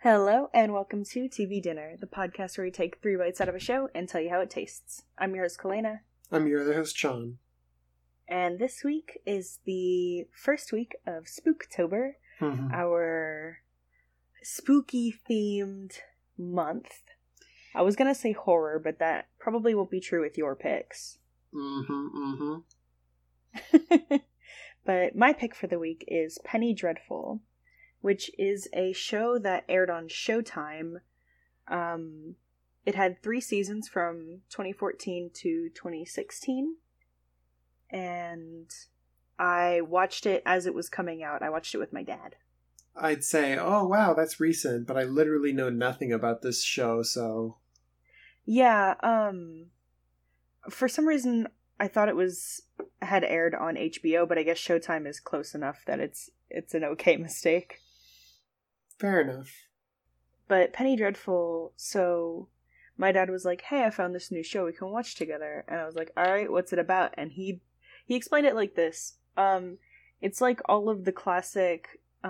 Hello, and welcome to TV Dinner, the podcast where we take 3 bites out of a show and tell you how it tastes. I'm your host, Kalena. I'm your other host, John. And this week is the first week of Spooktober, our spooky-themed month. I was gonna say horror, but that probably won't be true with your picks. But my pick for the week is Penny Dreadful, which is a show that aired on Showtime. It had 3 seasons from 2014 to 2016. And I watched it as it was coming out. I watched it with my dad. I'd say, oh wow, that's recent, but I literally know nothing about this show, so... Yeah, for some reason I thought it had aired on HBO, but I guess Showtime is close enough that it's an okay mistake. Fair enough. But Penny Dreadful, so my dad was like, hey, I found this new show we can watch together. And I was like, alright, what's it about? And he explained it like this. It's like all of the classic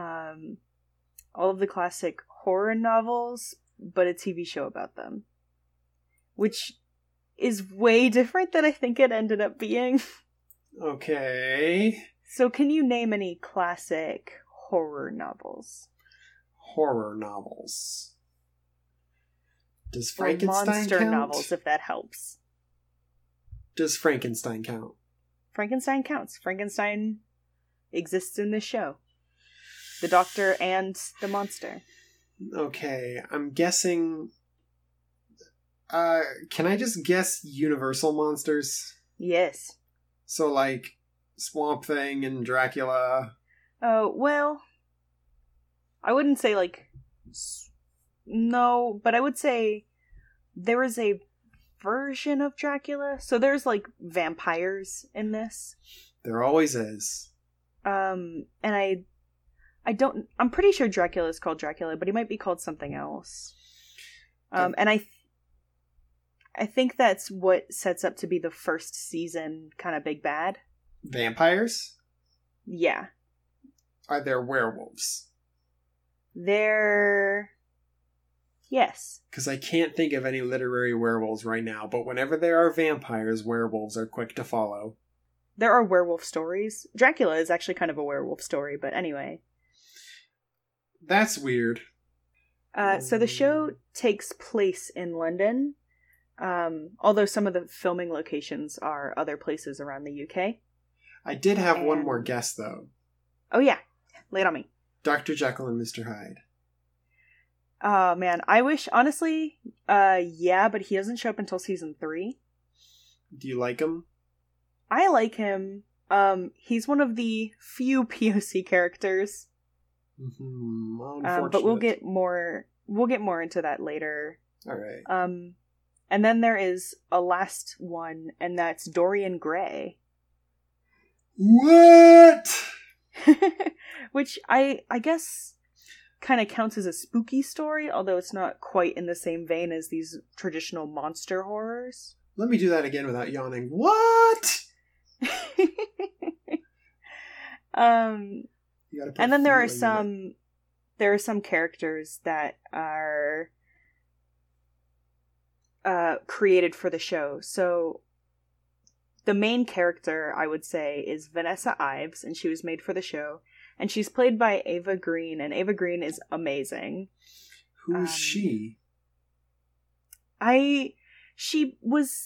horror novels, but a TV show about them. Which is way different than I think it ended up being. Okay. So can you name any classic horror novels? Horror novels. Does Frankenstein monster count? novels, if that helps. Does Frankenstein count? Frankenstein counts. Frankenstein exists in this show. The doctor and the monster. Okay, I'm guessing... can I just guess Universal monsters? Yes. So, like, Swamp Thing and Dracula. Oh, well... I wouldn't say, like... No, but I would say there is a version of Dracula. So there's, like, vampires in this. There always is. And I'm pretty sure Dracula is called Dracula, but he might be called something else. And I think that's what sets up to be the first season kind of big bad. Vampires? Yeah. Are there werewolves? Yes. Because I can't think of any literary werewolves right now, but whenever there are vampires, werewolves are quick to follow. There are werewolf stories. Dracula is actually kind of a werewolf story, but anyway. That's weird. So the show takes place in London, although some of the filming locations are other places around the UK. I did have one more guess, though. Oh yeah, lay it on me. Dr. Jekyll and Mr. Hyde. Oh man, I wish, honestly, yeah, but he doesn't show up until season 3. Do you like him? I like him. He's one of the few POC characters. But we'll get more into that later. Alright. And then there is a last one, and that's Dorian Gray. What? Which I guess kind of counts as a spooky story, although it's not quite in the same vein as these traditional monster horrors. Let me do that again without yawning. What? And then there are some characters that are created for the show. So the main character, I would say, is Vanessa Ives, and she was made for the show. And she's played by Ava Green, and Ava Green is amazing. Who's she? She was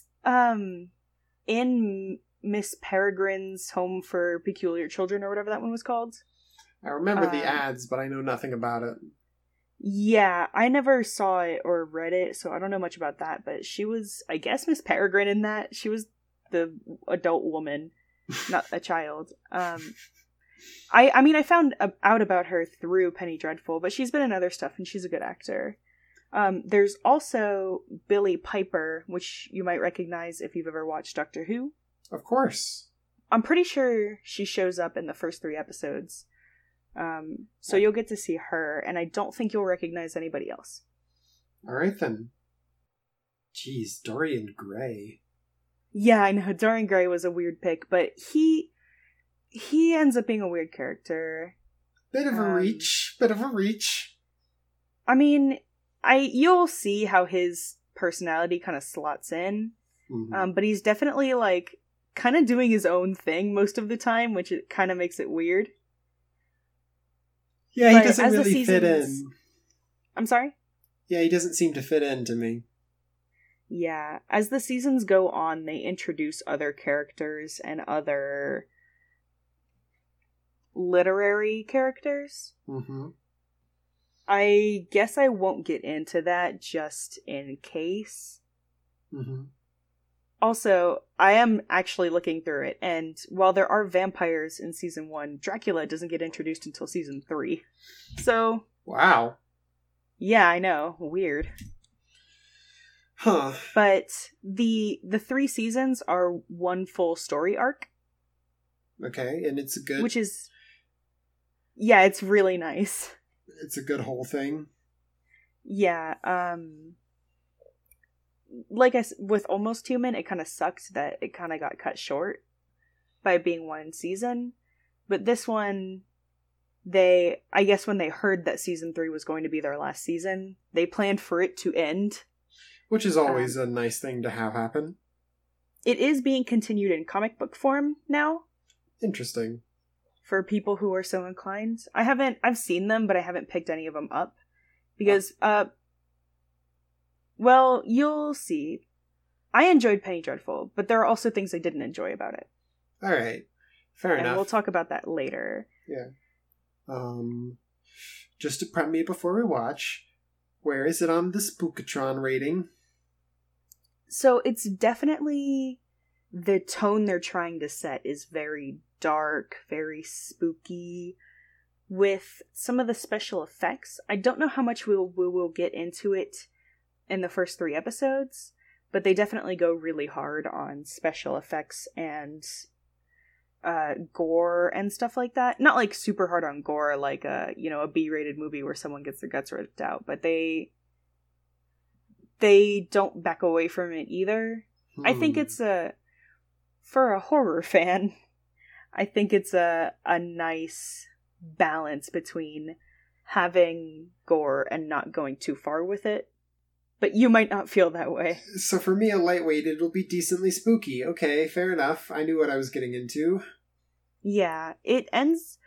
in Miss Peregrine's Home for Peculiar Children, or whatever that one was called. I remember the ads, but I know nothing about it. Yeah, I never saw it or read it, so I don't know much about that, but she was, I guess, Miss Peregrine in that. She was the adult woman, not a child. I mean, I found out about her through Penny Dreadful, but she's been in other stuff, and she's a good actor. There's also Billie Piper, which you might recognize if you've ever watched Doctor Who. Of course. I'm pretty sure she shows up in the first 3 episodes. So you'll get to see her, and I don't think you'll recognize anybody else. Alright then. Jeez, Dorian Gray. Yeah, I know, Dorian Gray was a weird pick, but he ends up being a weird character. Bit of a reach. I mean, you'll see how his personality kind of slots in, but he's definitely like kind of doing his own thing most of the time, which it kind of makes it weird. Yeah, But he doesn't as the really fit seasons- in. I'm sorry? Yeah, he doesn't seem to fit in to me. Yeah, as the seasons go on, they introduce other characters and other literary characters. Mm-hmm. I guess I won't get into that just in case. Mm-hmm. Also, I am actually looking through it, and while there are vampires in season 1, Dracula doesn't get introduced until season 3. So, Wow. yeah, I know. Weird. Huh. But the 3 seasons are one full story arc. Okay, and it's a good... Which is... Yeah, it's really nice. It's a good whole thing. Yeah, like with Almost Human, it kind of sucked that it kind of got cut short by being one season. But this one, I guess when they heard that season 3 was going to be their last season, they planned for it to end. Which is always a nice thing to have happen. It is being continued in comic book form now. Interesting. For people who are so inclined. I've seen them, but I haven't picked any of them up. Because, well, you'll see. I enjoyed Penny Dreadful, but there are also things I didn't enjoy about it. Alright. Fair enough. And we'll talk about that later. Yeah. Just to prep me before we watch, where is it on the Spookatron rating? So it's definitely the tone they're trying to set is very dark, very spooky, with some of the special effects. I don't know how much we will get into it in the first 3 episodes, but they definitely go really hard on special effects and gore and stuff like that. Not like super hard on gore like a B-rated movie where someone gets their guts ripped out, but they don't back away from it either. I think it's for a horror fan, I think it's a nice balance between having gore and not going too far with it. But you might not feel that way. So for me, a lightweight, it'll be decently spooky. Okay, fair enough. I knew what I was getting into. Yeah, it ends...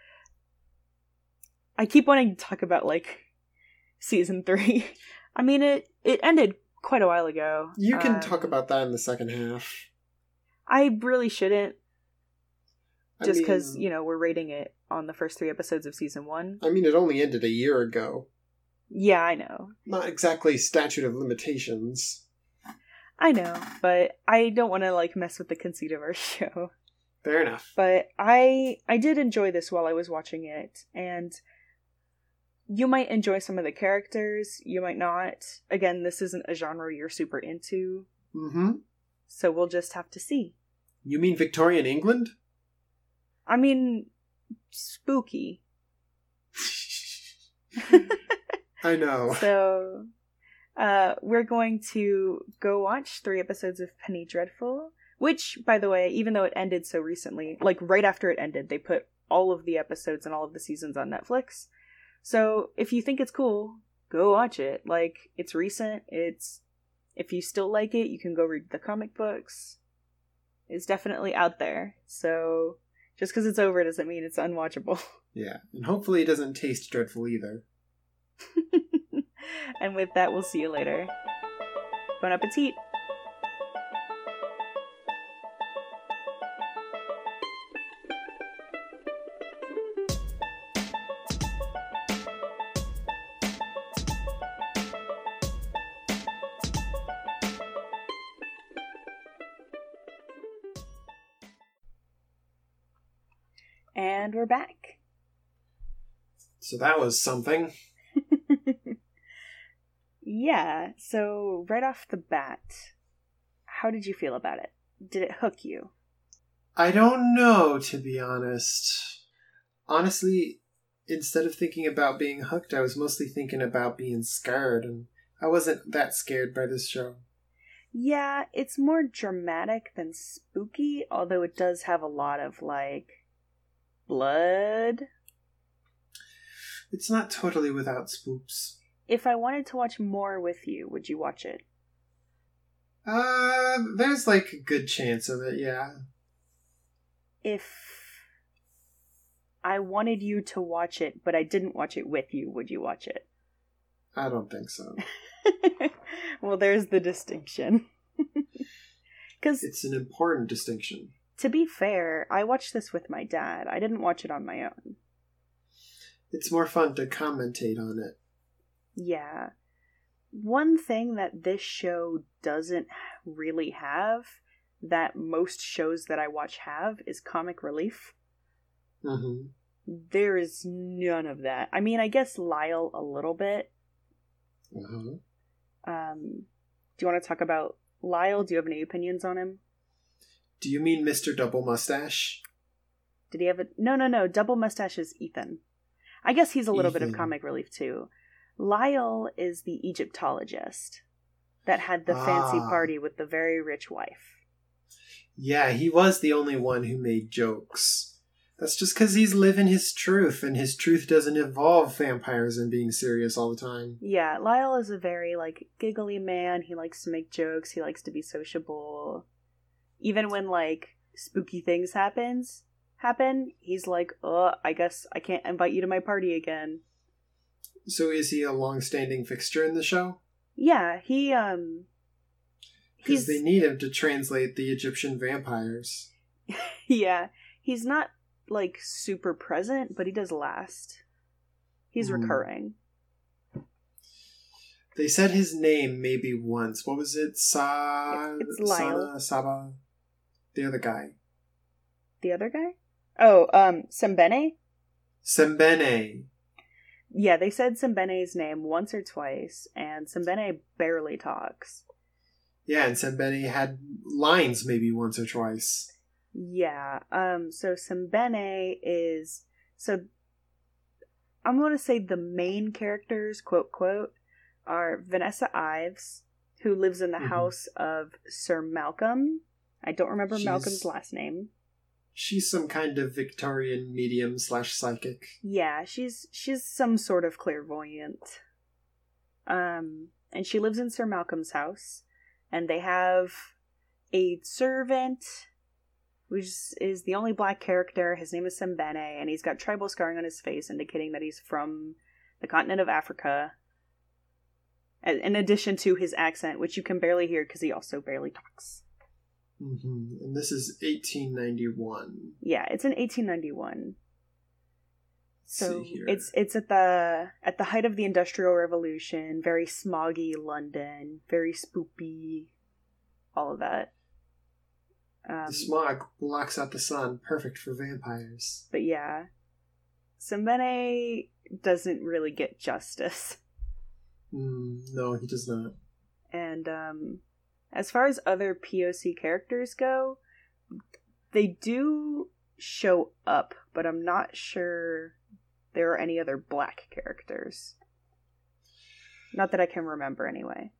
I keep wanting to talk about, season 3. I mean, it ended quite a while ago. You can talk about that in the second half. I really shouldn't. Just because, we're rating it on the first 3 episodes of season 1. I mean, it only ended a year ago. Yeah, I know. Not exactly statute of limitations. I know, but I don't want to, mess with the conceit of our show. Fair enough. But I did enjoy this while I was watching it, and you might enjoy some of the characters, you might not. Again, this isn't a genre you're super into. Mm-hmm. So we'll just have to see. You mean Victorian England? I mean, spooky. I know. So, we're going to go watch 3 episodes of Penny Dreadful, which, by the way, even though it ended so recently, right after it ended, they put all of the episodes and all of the seasons on Netflix. So, if you think it's cool, go watch it. It's recent, if you still like it, you can go read the comic books. It's definitely out there. So, just because it's over doesn't mean it's unwatchable. Yeah, and hopefully it doesn't taste dreadful either. And with that, we'll see you later. Bon appetit! And we're back. So that was something. Yeah, so right off the bat, how did you feel about it? Did it hook you? I don't know, to be honest. Honestly, instead of thinking about being hooked, I was mostly thinking about being scared, and I wasn't that scared by this show. Yeah, it's more dramatic than spooky, although it does have a lot of, blood. It's not totally without spooks. If I wanted to watch more with you, would you watch it? There's like a good chance of it, yeah. If I wanted you to watch it, but I didn't watch it with you, would you watch it? I don't think so. Well, there's the distinction. Because it's an important distinction. To be fair, I watched this with my dad. I didn't watch it on my own. It's more fun to commentate on it. Yeah. One thing that this show doesn't really have, that most shows that I watch have, is comic relief. Mm-hmm. There is none of that. I mean, I guess Lyle a little bit. Uh-huh. Do you want to talk about Lyle? Do you have any opinions on him? Do you mean Mr. Double Mustache? Did he have a... No. Double Mustache is Ethan. I guess he's a little bit of comic relief, too. Lyle is the Egyptologist that had the fancy party with the very rich wife. Yeah, he was the only one who made jokes. That's just because he's living his truth, and his truth doesn't involve vampires and being serious all the time. Yeah, Lyle is a very, giggly man. He likes to make jokes. He likes to be sociable. Even when, spooky things happen, he's like, oh, I guess I can't invite you to my party again. So is he a long-standing fixture in the show? Yeah, because they need him to translate the Egyptian vampires. Yeah, he's not, super present, but he does last. He's recurring. They said his name maybe once. What was it? It's Lyle. Saba? The other guy. The other guy? Oh, Sembene? Sembene. Yeah, they said Sembene's name once or twice, and Sembene barely talks. Yeah, and Sembene had lines maybe once or twice. Yeah, so Sembene is... So, I'm going to say the main characters, quote, quote, are Vanessa Ives, who lives in the house of Sir Malcolm. I don't remember Malcolm's last name. She's some kind of Victorian medium / psychic. Yeah, she's some sort of clairvoyant. And she lives in Sir Malcolm's house. And they have a servant, which is the only black character. His name is Sembene, and he's got tribal scarring on his face, indicating that he's from the continent of Africa. In addition to his accent, which you can barely hear because he also barely talks. Mm-hmm. And this is 1891. Yeah, it's in 1891. So see here. It's at the height of the Industrial Revolution, very smoggy London, very spoopy, all of that. The smog blocks out the sun, perfect for vampires. But yeah, Sembene doesn't really get justice. No, he does not. And as far as other POC characters go, they do show up, but I'm not sure there are any other black characters. Not that I can remember, anyway.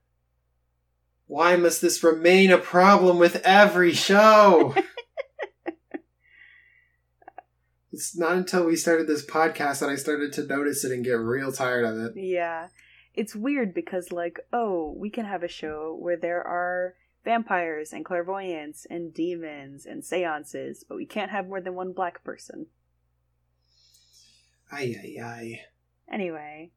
Why must this remain a problem with every show? It's not until we started this podcast that I started to notice it and get real tired of it. Yeah. It's weird because, we can have a show where there are vampires and clairvoyants and demons and seances, but we can't have more than one black person. Ay. Anyway,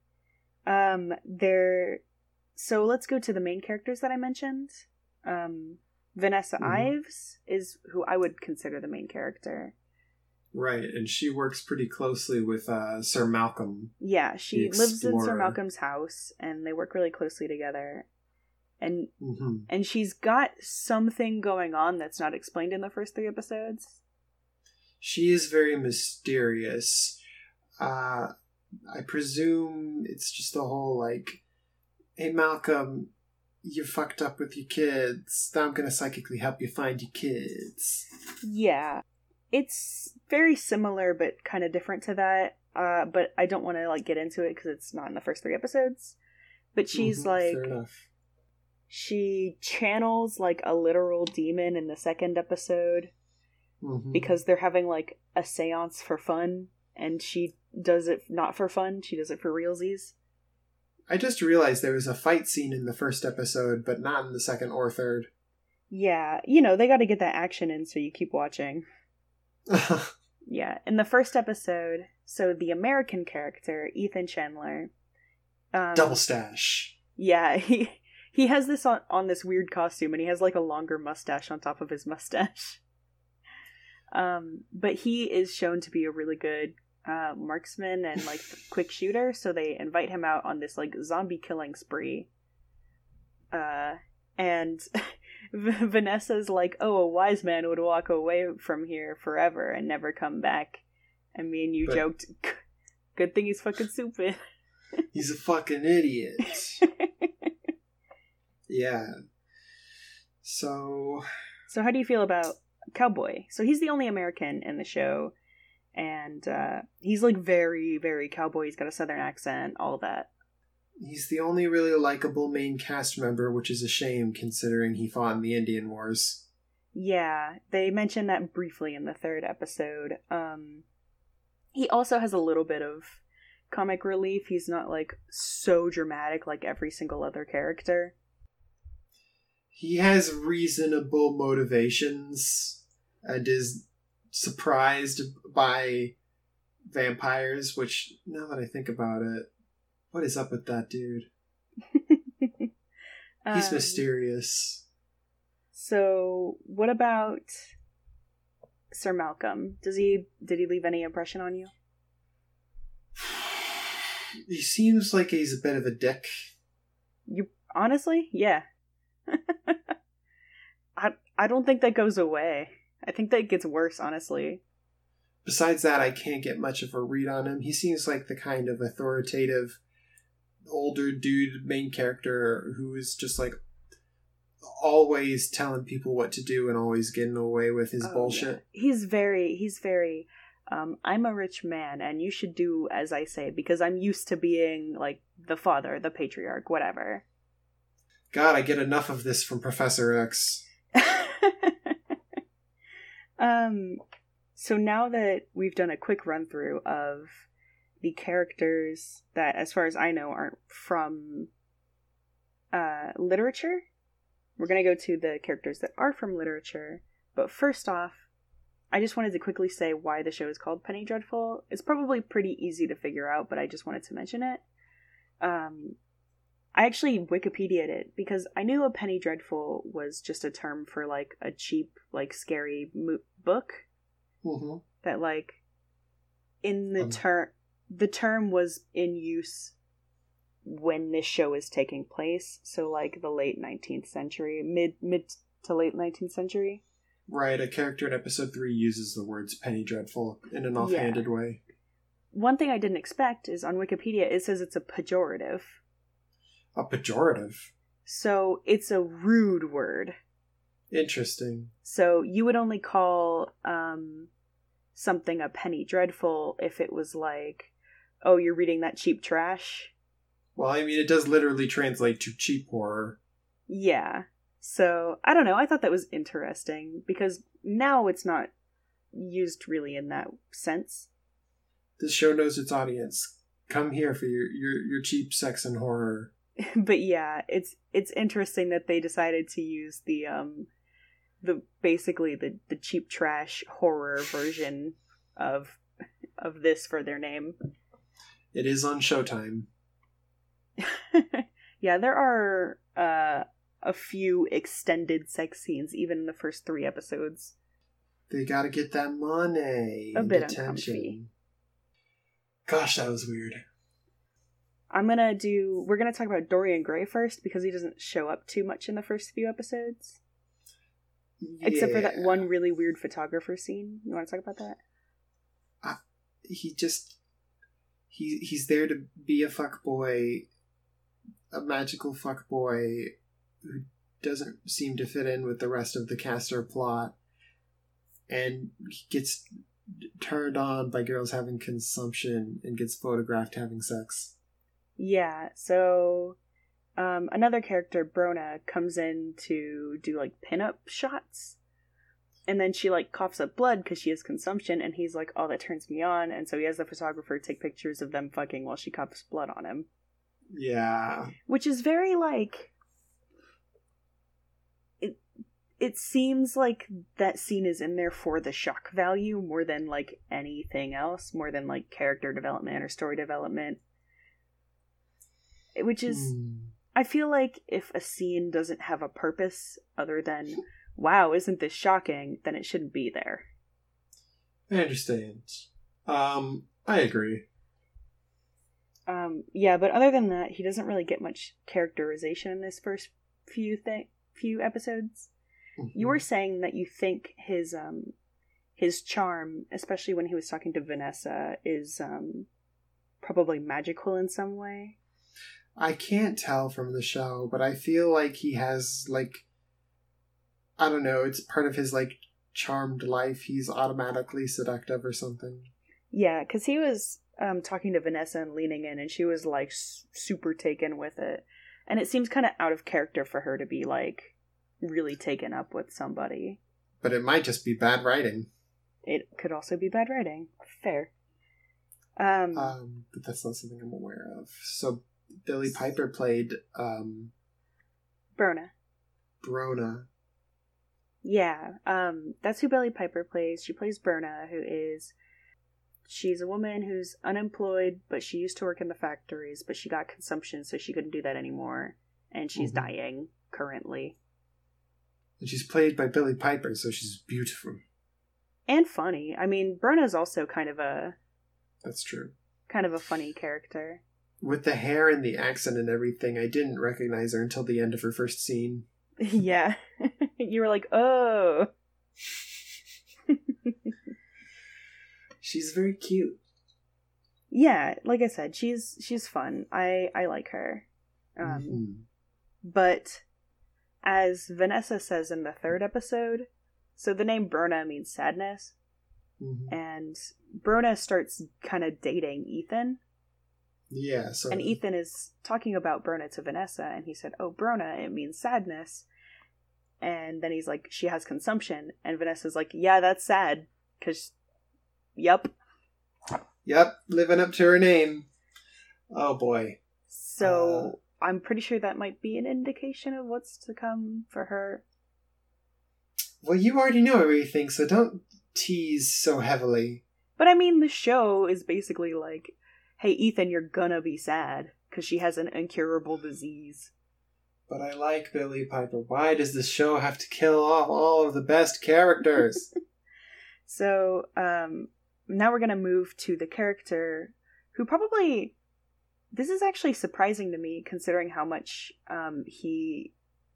so let's go to the main characters that I mentioned. Vanessa Ives is who I would consider the main character. Right, and she works pretty closely with Sir Malcolm. Yeah, she lives in Sir Malcolm's house, and they work really closely together. And and she's got something going on that's not explained in the first 3 episodes. She is very mysterious. I presume it's just the whole, hey, Malcolm, you fucked up with your kids. Now I'm gonna psychically help you find your kids. Yeah. It's very similar, but kind of different to that. But I don't want to, get into it because it's not in the first 3 episodes. But she's, fair enough. She channels, a literal demon in the 2nd episode. Because they're having, a seance for fun. And she does it not for fun. She does it for realsies. I just realized there was a fight scene in the first episode, but not in the second or third. Yeah, they got to get that action in, so you keep watching. Yeah, in the first episode, so the American character, Ethan Chandler... Double stash. Yeah, he has this on this weird costume, and he has, like, a longer mustache on top of his mustache. But he is shown to be a really good marksman and, like, quick shooter, so they invite him out on this, like, zombie killing spree. And Vanessa's like, oh, a wise man would walk away from here forever and never come back. And me and you joked, good thing he's fucking stupid. He's a fucking idiot. Yeah. So how do you feel about Cowboy? So he's the only American in the show, and he's like very, very cowboy. He's got a southern accent, all that. He's the only really likable main cast member, which is a shame considering he fought in the Indian Wars. Yeah, they mentioned that briefly in the third episode. He also has a little bit of comic relief. He's not like so dramatic like every single other character. He has reasonable motivations and is surprised by vampires, which, now that I think about it, what is up with that dude? He's mysterious. So, what about Sir Malcolm? Did he leave any impression on you? He seems like he's a bit of a dick. You honestly? Yeah. I don't think that goes away. I think that gets worse, honestly. Besides that, I can't get much of a read on him. He seems like the kind of authoritative older dude main character who is just like always telling people what to do and always getting away with his bullshit. Yeah. He's very I'm a rich man and you should do as I say because I'm used to being like the father, the patriarch, whatever. God, I get enough of this from Professor X. So now that we've done a quick run through of the characters that, as far as I know, aren't from literature, we're going to go to the characters that are from literature. But first off, I just wanted to quickly say why the show is called Penny Dreadful. It's probably pretty easy to figure out, but I just wanted to mention it. I actually Wikipedia'd it because I knew a penny dreadful was just a term for like a cheap, like scary book. Mm-hmm. That like in the term was in use when this show is taking place. So like the late 19th century, mid to late 19th century. Right, a character in episode 3 uses the words penny dreadful in an offhanded way. One thing I didn't expect is on Wikipedia it says it's a pejorative. A pejorative? So it's a rude word. Interesting. So you would only call something a penny dreadful if it was like, oh, you're reading that cheap trash? Well, I mean, it does literally translate to cheap horror. Yeah. So, I don't know, I thought that was interesting, because now it's not used really in that sense. This show knows its audience. Come here for your cheap sex and horror. But yeah, it's interesting that they decided to use the basically the cheap trash horror version of this for their name. It is on Showtime. Yeah, there are a few extended sex scenes even in the first 3 episodes. They gotta get that money. A bit attention. uncomfy. Gosh, that was weird. We're gonna talk about Dorian Gray first because he doesn't show up too much in the first few episodes. Yeah. Except for that one really weird photographer scene. You want to talk about that? He's there to be a fuckboy, a magical fuckboy who doesn't seem to fit in with the rest of the cast or plot, and he gets turned on by girls having consumption and gets photographed having sex. Yeah, so another character, Brona, comes in to do like pinup shots, and then she like coughs up blood because she has consumption, and he's like, oh, that turns me on, and so he has the photographer take pictures of them fucking while she coughs blood on him. Yeah. Which is very, like... It seems like that scene is in there for the shock value more than, like, anything else. More than, like, character development or story development. Which is... I feel like if a scene doesn't have a purpose other than, wow, isn't this shocking, then it shouldn't be there. I understand. I agree. Yeah, but other than that, he doesn't really get much characterization in this first few episodes. Mm-hmm. You were saying that you think his charm, especially when he was talking to Vanessa, is probably magical in some way. I can't tell from the show, but I feel like he has, like, I don't know, it's part of his, like, charmed life. He's automatically seductive or something. Yeah, because he was talking to Vanessa and leaning in, and she was, like, super taken with it. And it seems kind of out of character for her to be, like, really taken up with somebody. But it might just be bad writing. It could also be bad writing. Fair. But that's not something I'm aware of. So... Billie Piper played Brona. Yeah, that's who Billie Piper plays. She plays Brona, she's a woman who's unemployed, but she used to work in the factories, but she got consumption, so she couldn't do that anymore, and she's dying currently. And she's played by Billie Piper, so she's beautiful. And funny. I mean, Brona's also That's true. Kind of a funny character. With the hair and the accent and everything, I didn't recognize her until the end of her first scene. Yeah. You were like, oh. She's very cute. Yeah, like I said, she's fun. I like her. But as Vanessa says in the third episode, so the name Brona means sadness. Mm-hmm. And Brona starts kind of dating Ethan. Yeah, so... And Ethan is talking about Brona to Vanessa, and he said, oh, Brona, it means sadness. And then he's like, she has consumption. And Vanessa's like, yeah, that's sad. Because, Yep, living up to her name. Oh, boy. So, I'm pretty sure that might be an indication of what's to come for her. Well, you already know everything, so don't tease so heavily. But I mean, the show is basically like... hey, Ethan, you're gonna be sad, because she has an incurable disease. But I like Billie Piper. Why does the show have to kill off all of the best characters? So, now we're gonna move to the character who probably... This is actually surprising to me, considering how much he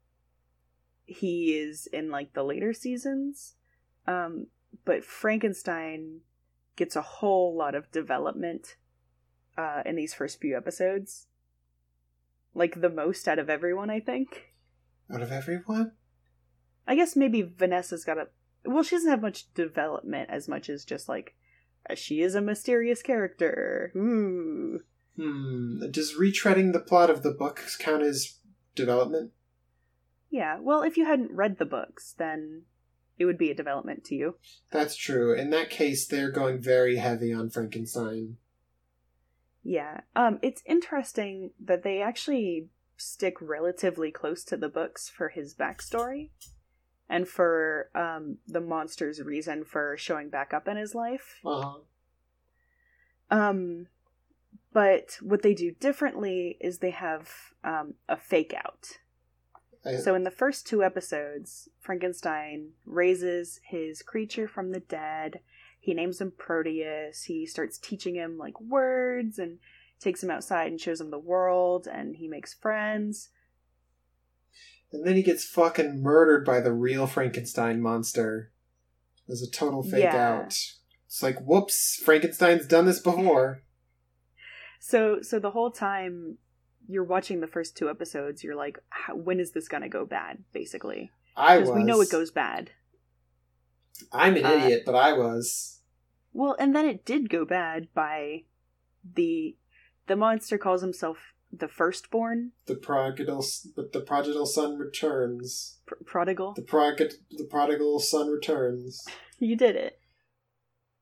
is in, like, the later seasons. But Frankenstein gets a whole lot of development in these first few episodes. Like, the most out of everyone, I think. Out of everyone? I guess maybe Vanessa's got well, she doesn't have much development as much as just, like, she is a mysterious character. Ooh. Does retreading the plot of the books count as development? Yeah, well, if you hadn't read the books, then it would be a development to you. That's true. In that case, they're going very heavy on Frankenstein. Yeah. It's interesting that they actually stick relatively close to the books for his backstory and for the monster's reason for showing back up in his life. But what they do differently is they have a fake out. So in the first 2 episodes, Frankenstein raises his creature from the dead. He names him Proteus. He starts teaching him, like, words and takes him outside and shows him the world, and he makes friends. And then he gets fucking murdered by the real Frankenstein monster. As a total fake out. It's like, whoops, Frankenstein's done this before. So the whole time you're watching the first 2 episodes, you're like, when is this gonna go bad, basically? Because we know it goes bad. I'm an idiot, but I was. Well, and then it did go bad by the monster calls himself the Firstborn. The prodigal son returns. Prodigal? The prodigal son returns. You did it.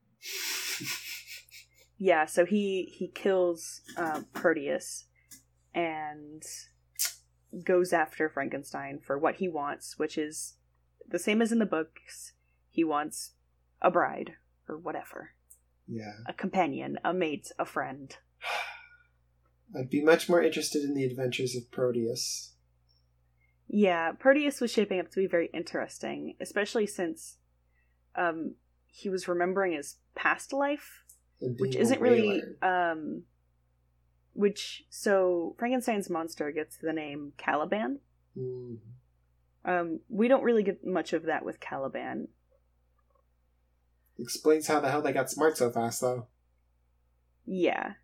Yeah, so he kills Proteus, and goes after Frankenstein for what he wants, which is the same as in the books. He wants a bride, or whatever. Yeah. A companion, a mate, a friend. I'd be much more interested in the adventures of Proteus. Yeah, Proteus was shaping up to be very interesting, especially since he was remembering his past life, which isn't really so Frankenstein's monster gets the name Caliban. We don't really get much of that with Caliban. Explains how the hell they got smart so fast, though. Yeah.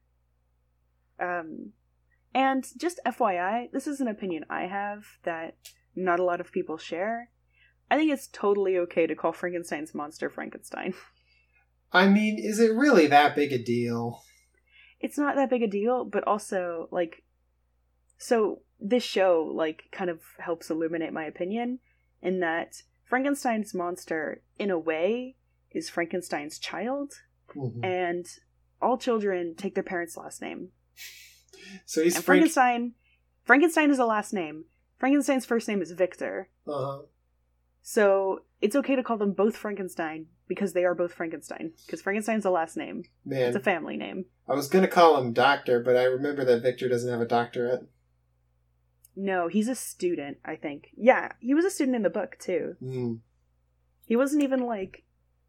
And just FYI, this is an opinion I have that not a lot of people share. I think it's totally okay to call Frankenstein's monster Frankenstein. I mean, is it really that big a deal? It's not that big a deal, but also, like, so this show, like, kind of helps illuminate my opinion in that Frankenstein's monster, in a way, is Frankenstein's child, and all children take their parents' last name. So he's Frankenstein is a last name. Frankenstein's first name is Victor. So it's okay to call them both Frankenstein because they are both Frankenstein. Because Frankenstein's a last name. Man, it's a family name. I was going to call him Doctor, but I remember that Victor doesn't have a doctorate. No, he's a student, I think. Yeah, he was a student in the book, too. He wasn't even, like,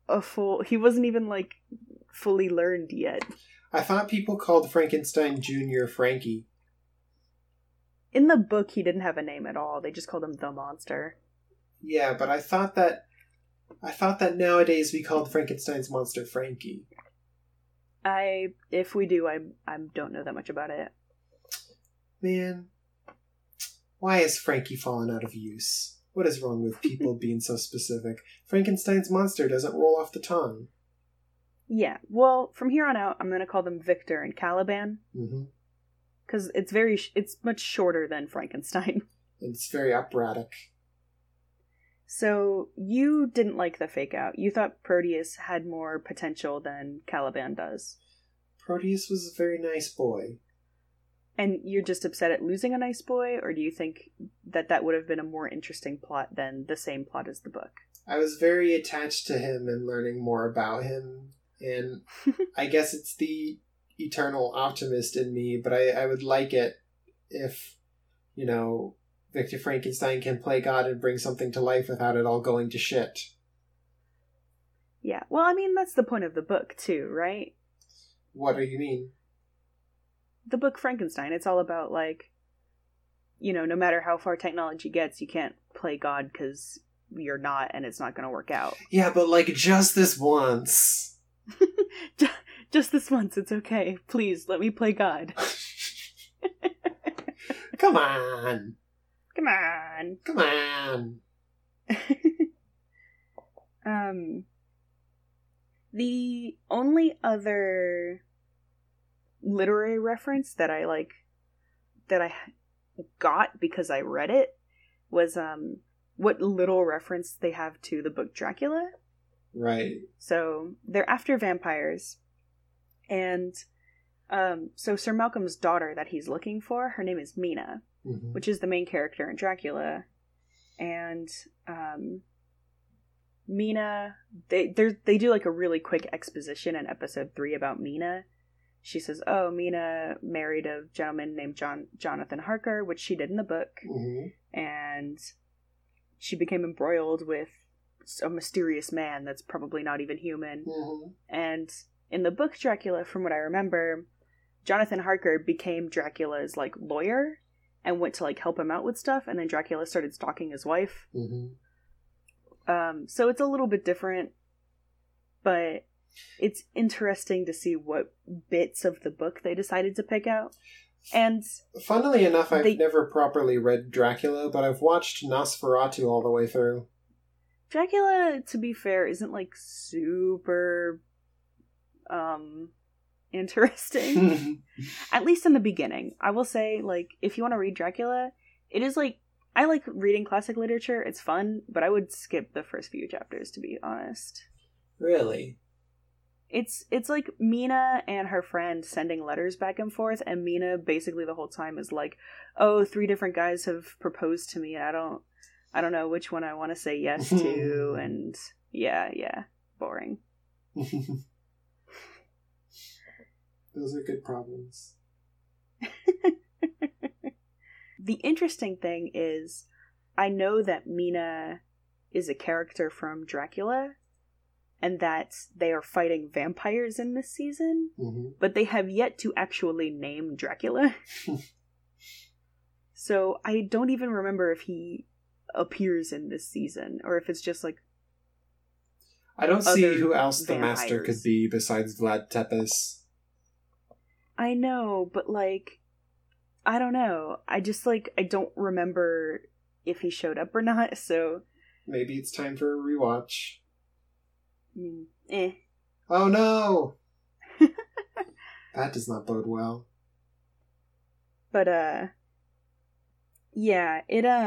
fully learned yet. I thought people called Frankenstein Jr. Frankie. In the book, he didn't have a name at all. They just called him the monster. Yeah, but I thought that nowadays we called Frankenstein's monster Frankie. If we do, I don't know that much about it. Man, why has Frankie fallen out of use? What is wrong with people being so specific? Frankenstein's monster doesn't roll off the tongue. Yeah, well, from here on out, I'm going to call them Victor and Caliban. Because it's much shorter than Frankenstein. It's very operatic. So, you didn't like the fake out. You thought Proteus had more potential than Caliban does. Proteus was a very nice boy. And you're just upset at losing a nice boy, or do you think that would have been a more interesting plot than the same plot as the book? I was very attached to him and learning more about him. And I guess it's the eternal optimist in me, but I would like it if, Victor Frankenstein can play God and bring something to life without it all going to shit. Yeah, well, I mean, that's the point of the book, too, right? What do you mean? The book Frankenstein, it's all about, like, no matter how far technology gets, you can't play God because you're not, and it's not going to work out. Yeah, but, like, just this once. Just this once, it's okay. Please, let me play God. Come on. Come on. Come on. The only other literary reference that I got because I read it was what little reference they have to the book Dracula. Right. So they're after vampires, and so Sir Malcolm's daughter that he's looking for, her name is Mina, which is the main character in Dracula, and Mina, they do like a really quick exposition in episode 3 about Mina. She says, "Oh, Mina married a gentleman named Jonathan Harker," which she did in the book, and she became embroiled with a mysterious man that's probably not even human. And in the book Dracula, from what I remember, Jonathan Harker became Dracula's like lawyer and went to like help him out with stuff, and then Dracula started stalking his wife. So it's a little bit different, but it's interesting to see what bits of the book they decided to pick out. And funnily enough, I've never properly read Dracula, but I've watched Nosferatu all the way through. Dracula, to be fair, isn't like super interesting. At least in the beginning. I will say, like, if you want to read Dracula, it is like, I like reading classic literature, it's fun, but I would skip the first few chapters, to be honest. Really? It's like Mina and her friend sending letters back and forth, and Mina basically the whole time is like, "Oh, 3 different guys have proposed to me, and I don't know which one I want to say yes to," and yeah, boring. Those are good problems. The interesting thing is, I know that Mina is a character from Dracula, and that they are fighting vampires in this season, but they have yet to actually name Dracula. So I don't even remember if he appears in this season, or if it's just like... I don't see who else the vampires. master could be besides Vlad Tepes. I know, but like, I don't know. I just like, I don't remember if he showed up or not, so... Maybe it's time for a rewatch. Eh. Oh no! That does not bode well. But, yeah,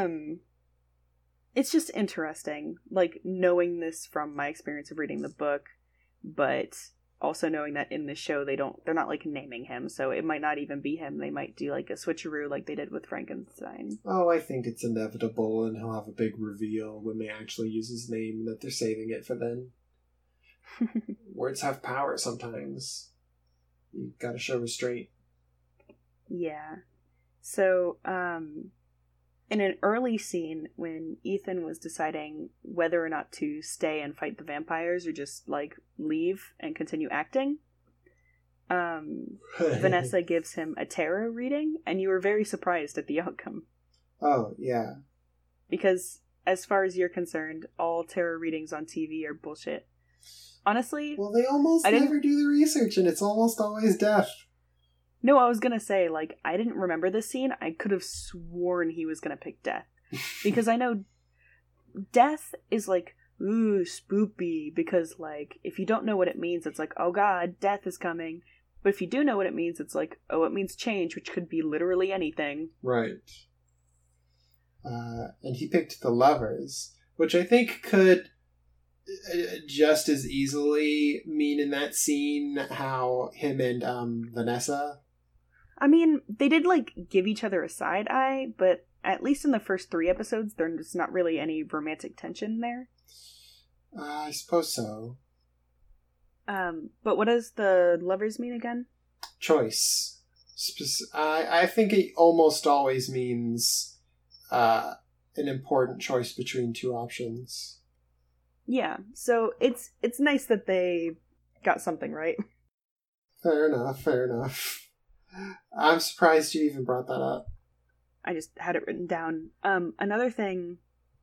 it's just interesting, like, knowing this from my experience of reading the book, but also knowing that in the show they're not, like, naming him, so it might not even be him. They might do, like, a switcheroo like they did with Frankenstein. Oh, I think it's inevitable, and he'll have a big reveal when they actually use his name, that they're saving it for then. Words have power sometimes. You gotta show restraint. Yeah. So, in an early scene, when Ethan was deciding whether or not to stay and fight the vampires or just, like, leave and continue acting, Vanessa gives him a tarot reading, and you were very surprised at the outcome. Oh, yeah. Because, as far as you're concerned, all tarot readings on TV are bullshit. Honestly... Well, they almost never do the research, and it's almost always death. No, I was gonna say, like, I didn't remember this scene. I could have sworn he was gonna pick death. Because I know death is like, ooh, spoopy. Because, like, if you don't know what it means, it's like, oh god, death is coming. But if you do know what it means, it's like, oh, it means change, which could be literally anything. Right. And he picked the Lovers, which I think could just as easily mean in that scene how him and Vanessa... I mean, they did, like, give each other a side eye, but at least in the first 3 episodes, there's not really any romantic tension there. I suppose so. But what does the Lovers mean again? Choice. I think it almost always means an important choice between 2 options. Yeah, so it's nice that they got something right. Fair enough. I'm surprised you even brought that up. I just had it written down. Another thing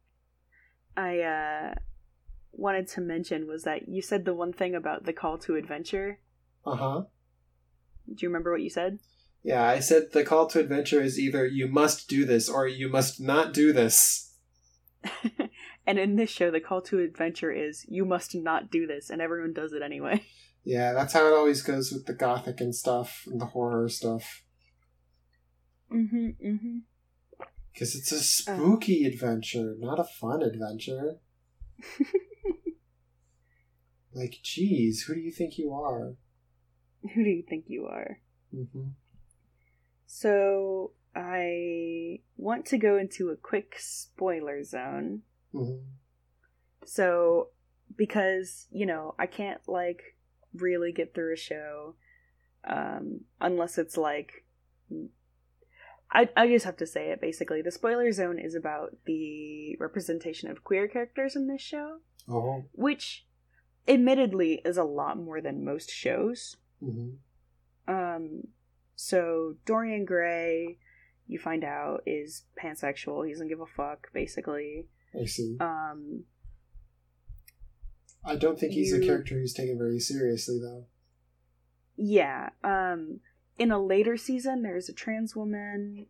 I wanted to mention was that you said the one thing about the call to adventure. Uh-huh. Do you remember what you said? Yeah, I said the call to adventure is either you must do this or you must not do this. And in this show, the call to adventure is you must not do this, and everyone does it anyway. Yeah, that's how it always goes with the gothic and stuff, and the horror stuff. Because it's a spooky adventure, not a fun adventure. Like, geez, who do you think you are? Who do you think you are? So, I want to go into a quick spoiler zone. So, because, you know, I can't, like, really get through a show unless it's, like... I just have to say it, basically. The spoiler zone is about the representation of queer characters in this show. Oh. Which, admittedly, is a lot more than most shows. So, Dorian Gray, you find out, is pansexual. He doesn't give a fuck, basically. I see. I don't think he's a character who's taken very seriously, though. Yeah. In a later season, there's a trans woman.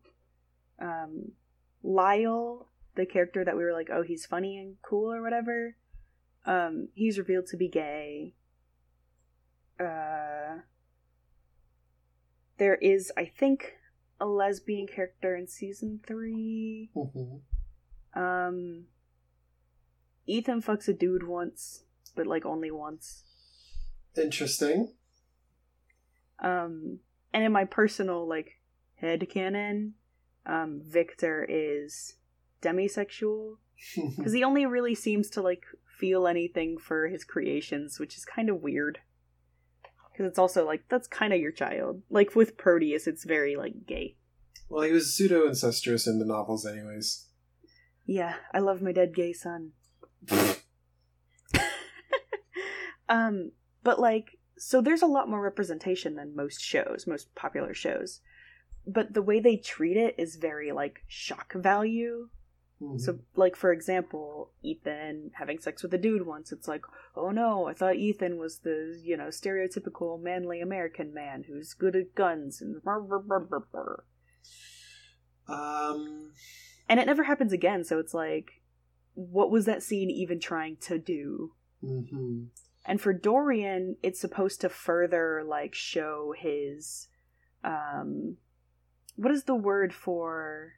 Lyle, the character that we were like, oh, he's funny and cool or whatever. He's revealed to be gay. There is, I think, a lesbian character in season 3. Mm-hmm. Ethan fucks a dude once, but like only once. Interesting. And in my personal, like, headcanon, Victor is demisexual. Because he only really seems to, like, feel anything for his creations, which is kind of weird. Because it's also, like, that's kind of your child. Like, with Proteus, it's very, like, gay. Well, he was pseudo-incestuous in the novels anyways. Yeah, I love my dead gay son. But, like, so there's a lot more representation than most popular shows. But the way they treat it is very, like, shock value. Mm-hmm. So, like, for example, Ethan having sex with a dude once, it's like, oh no, I thought Ethan was the, you know, stereotypical manly American man who's good at guns and and it never happens again, so it's like, what was that scene even trying to do? Mm-hmm. And for Dorian, it's supposed to further, like, show his, what is the word for,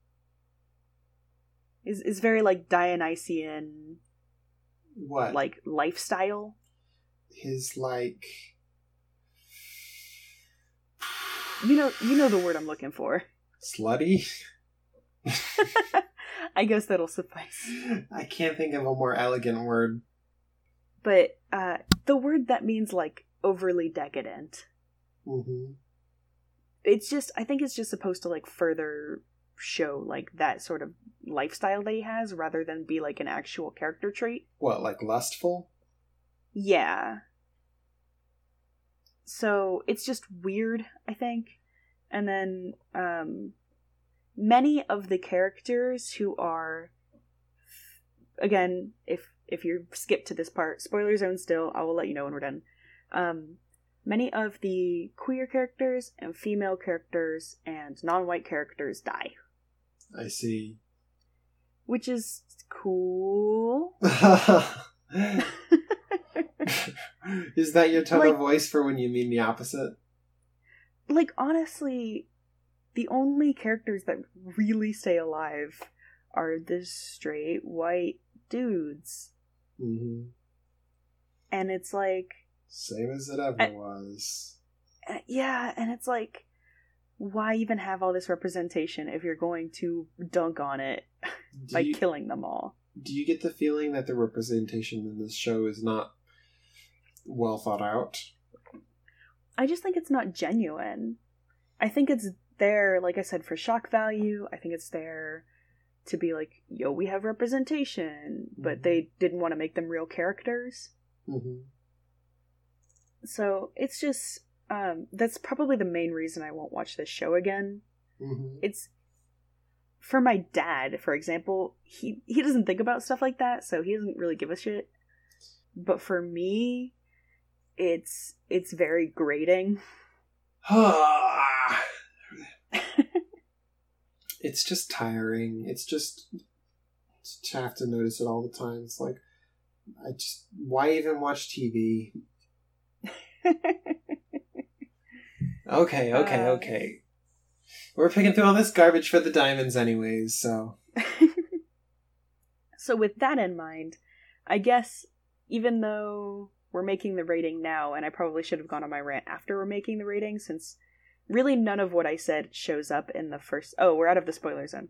is very, like, Dionysian, what? Like, lifestyle? His, like... You know the word I'm looking for. Slutty? I guess that'll suffice. I can't think of a more elegant word. But the word that means, like, overly decadent. Mm-hmm. It's just, I think it's just supposed to, like, further show, like, that sort of lifestyle that he has, rather than be, like, an actual character trait. What, like lustful? Yeah. So, it's just weird, I think. And then, many of the characters who are, again, if you skip to this part, spoiler zone still, I will let you know when we're done. Many of the queer characters and female characters and non-white characters die. I see. Which is cool. Is that your tone of voice for when you mean the opposite? Like, honestly, the only characters that really stay alive are the straight white dudes. Mm-hmm. And it's like... Same as it ever was. Yeah, and it's like, why even have all this representation if you're going to dunk on it by killing them all? Do you get the feeling that the representation in this show is not well thought out? I just think it's not genuine. I think it's there, like I said, for shock value. I think it's there to be like, yo, we have representation, but they didn't want to make them real characters. Mm-hmm. So it's just, that's probably the main reason I won't watch this show again. Mm-hmm. It's, for my dad, for example, he doesn't think about stuff like that, so he doesn't really give a shit. But for me, it's very grating. It's just tiring. It's just to have to notice it all the time. It's like, why even watch TV? Okay. We're picking through all this garbage for the diamonds anyways, so... So with that in mind, I guess, even though we're making the rating now, and I probably should have gone on my rant after we're making the rating, since really none of what I said shows up in the first... Oh, we're out of the spoiler zone.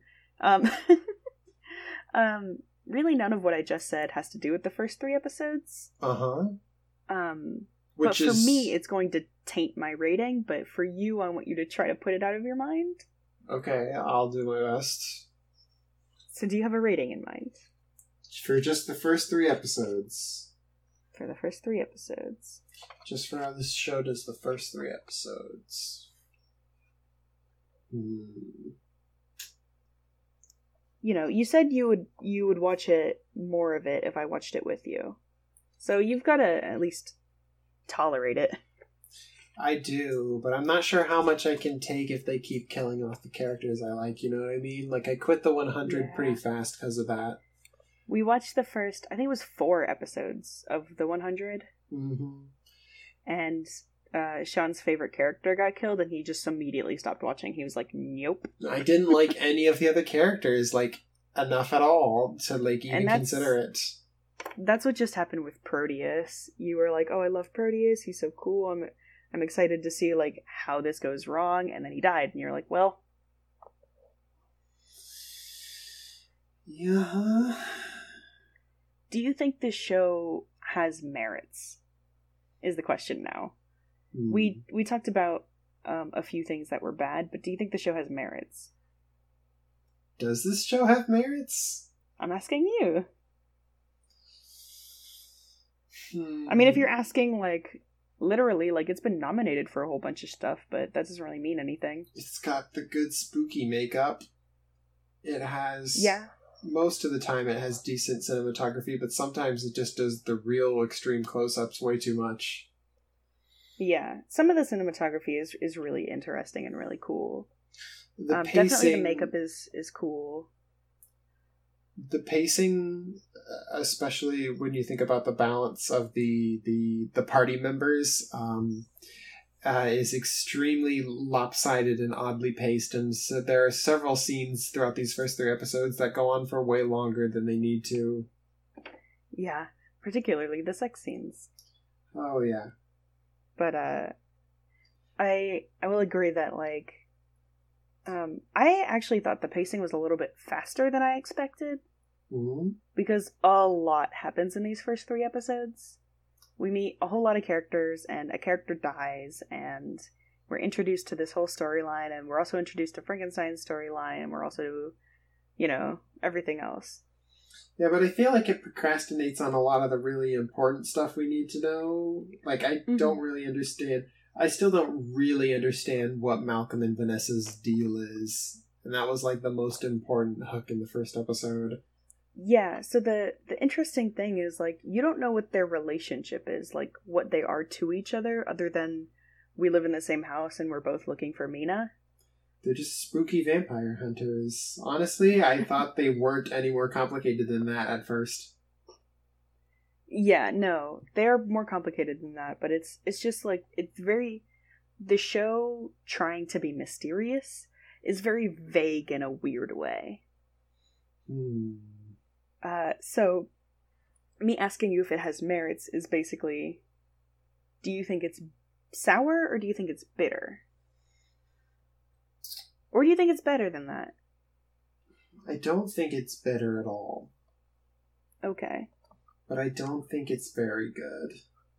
Really none of what I just said has to do with the first 3 episodes. Uh-huh. But for me, it's going to taint my rating, but for you, I want you to try to put it out of your mind. Okay, I'll do my best. So do you have a rating in mind? For just the first 3 episodes. For the first 3 episodes. Just for how this show does the first 3 episodes. You know, you said you would watch it, more of it, if I watched it with you. So you've got to at least tolerate it. I do, but I'm not sure how much I can take if they keep killing off the characters I like, you know what I mean? Like, I quit the 100 pretty fast because of that. We watched the first, I think it was 4 episodes of the 100. Mm-hmm. And Sean's favorite character got killed, and he just immediately stopped watching. He was like, nope. I didn't like any of the other characters, like, enough at all to, like, even consider it. that's what just happened with Proteus. You were like, "Oh, I love Proteus. He's so cool. I'm excited to see like how this goes wrong." And then he died, and you're like, "Well, yeah." do you think this show has merits?" Is the question now. We talked about a few things that were bad, but do you think the show has merits? Does this show have merits? I'm asking you. I mean, if you're asking, like, literally, like, it's been nominated for a whole bunch of stuff, but that doesn't really mean anything. It's got the good spooky makeup. It has... Yeah. Most of the time it has decent cinematography, but sometimes it just does the real extreme close-ups way too much. Yeah. Some of the cinematography is really interesting and really cool. The pacing, definitely the makeup is cool. The pacing, especially when you think about the balance of the party members, is extremely lopsided and oddly paced, and so there are several scenes throughout these first 3 episodes that go on for way longer than they need to. Yeah, particularly the sex scenes. Oh yeah. But I will agree that like I actually thought the pacing was a little bit faster than I expected. Mm-hmm. Because a lot happens in these first 3 episodes. We meet a whole lot of characters, and a character dies, and we're introduced to this whole storyline, and we're also introduced to Frankenstein's storyline, and we're also, everything else. Yeah, but I feel like it procrastinates on a lot of the really important stuff we need to know. Like, I don't really understand. I still don't really understand what Malcolm and Vanessa's deal is. And that was, like, the most important hook in the first episode. Yeah, so the interesting thing is, like, you don't know what their relationship is, like, what they are to each other than we live in the same house and we're both looking for Mina. They're just spooky vampire hunters. Honestly, I thought they weren't any more complicated than that at first. Yeah, no, they're more complicated than that, but it's just, like, the show trying to be mysterious is very vague in a weird way. So, me asking you if it has merits is basically, do you think it's sour or do you think it's bitter? Or do you think it's better than that? I don't think it's bitter at all. Okay. But I don't think it's very good.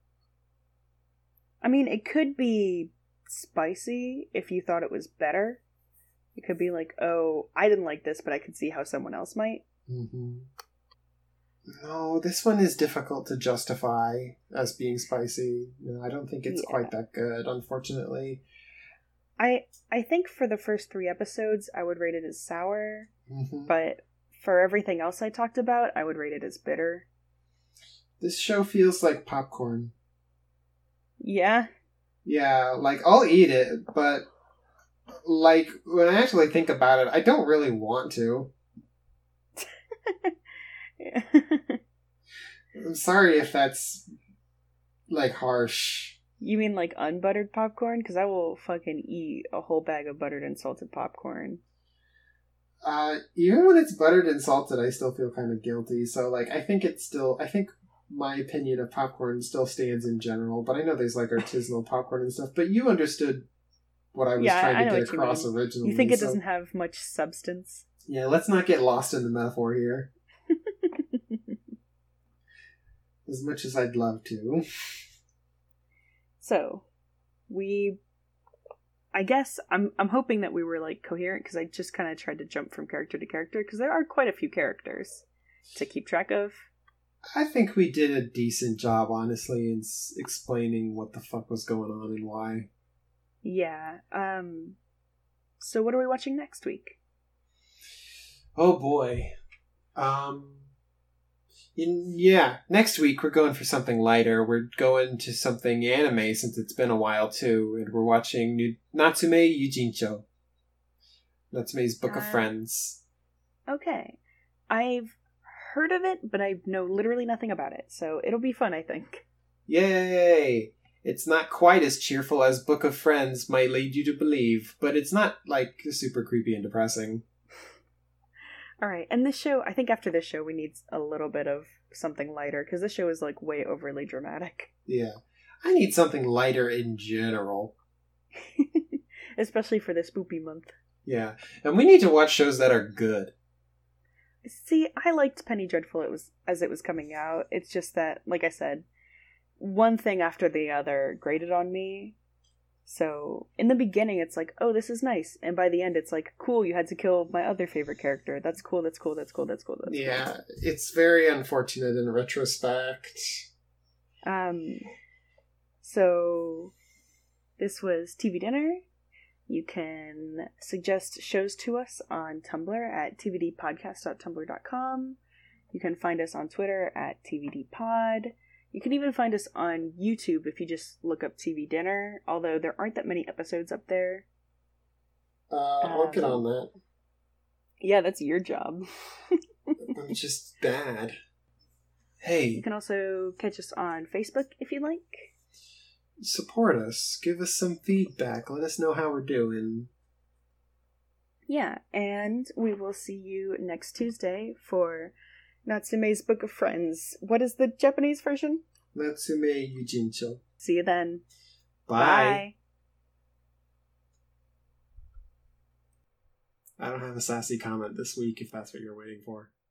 I mean, it could be spicy if you thought it was better. It could be like, oh, I didn't like this, but I could see how someone else might. Mm-hmm. No, this one is difficult to justify as being spicy. No, I don't think it's quite that good, unfortunately. I think for the first 3 episodes, I would rate it as sour. Mm-hmm. But for everything else I talked about, I would rate it as bitter. This show feels like popcorn. Yeah? Yeah, like, I'll eat it, but, like, when I actually think about it, I don't really want to. I'm sorry if that's, like, harsh. You mean like unbuttered popcorn? Because I will fucking eat a whole bag of buttered and salted popcorn. Even when it's buttered and salted, I still feel kind of guilty. So, like, I think my opinion of popcorn still stands in general. But I know there's, like, artisanal popcorn and stuff. But you understood what I was trying to get across originally. You think it doesn't have much substance? Yeah, let's not get lost in the metaphor here. As much as I'd love to. So, I guess I'm hoping that we were like coherent because I just kind of tried to jump from character to character because there are quite a few characters to keep track of. I think we did a decent job, honestly, in explaining what the fuck was going on and why. Yeah. So what are we watching next week? Oh boy. Next week we're going for something lighter. We're going to something anime since it's been a while too, and we're watching Natsume Yujincho. Natsume's Book of Friends. Okay. I've heard of it, but I know literally nothing about it, so it'll be fun, I think. Yay! It's not quite as cheerful as Book of Friends might lead you to believe, but it's not, like, super creepy and depressing. All right, and this show, I think after this show, we need a little bit of something lighter because this show is like way overly dramatic. Yeah. I need something lighter in general. Especially for this spoopy month. Yeah. And we need to watch shows that are good. See, I liked Penny Dreadful as it was coming out. It's just that, like I said, one thing after the other grated on me. So, in the beginning, it's like, oh, this is nice. And by the end, it's like, cool, you had to kill my other favorite character. That's cool, that's cool, that's cool, that's cool, that's yeah, cool. it's very unfortunate in retrospect. So, this was TV Dinner. You can suggest shows to us on Tumblr at tvdpodcast.tumblr.com. You can find us on Twitter at tvdpod. You can even find us on YouTube if you just look up TV Dinner, although there aren't that many episodes up there. Working on that. Yeah, that's your job. I'm just bad. Hey. You can also catch us on Facebook if you like. Support us. Give us some feedback. Let us know how we're doing. Yeah, and we will see you next Tuesday for Natsume's Book of Friends. What is the Japanese version? Natsume Yujincho. See you then. Bye. I don't have a sassy comment this week if that's what you're waiting for.